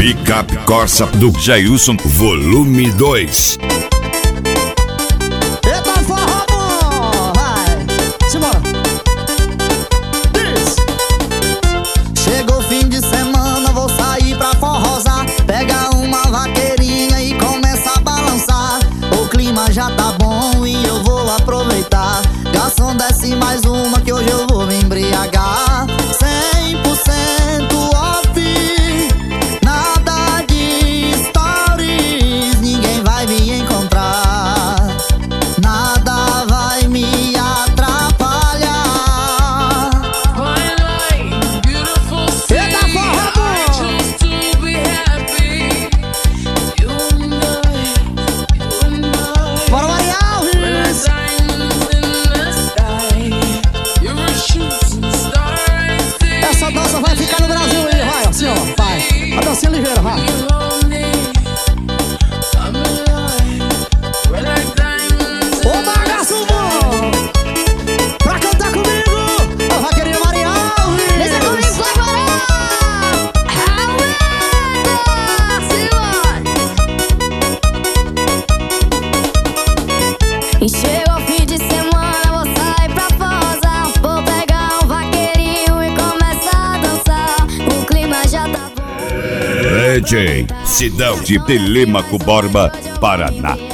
Picape Corsa do Jailson, volume 2. Eita forró bom, vai, simbora. Chegou o fim de semana, vou sair pra forrosar. Pega uma vaqueirinha e começa a balançar. O clima já tá bom e eu vou aproveitar. Garçom, desce mais uma que hoje eu vou me embriagar. 100% off, nada de stories, ninguém vai me encontrar, nada vai me atrapalhar. Eita forró bom! Bora Maria Alves! Essa dança vai ficar no Brasil aí, vai, assim ó, vai. A dancinha ligeira, vai. Ô bagaço bom! Pra cantar comigo, a vaqueirinha Maria Alves! Deixa comigo, vai agora! E chegou o fim de semana, vou sair pra forrosar. Vou pegar um vaqueirinho e começar a dançar. O clima já tá bom. DJ, cidade de Telêmaco Borba, Paraná.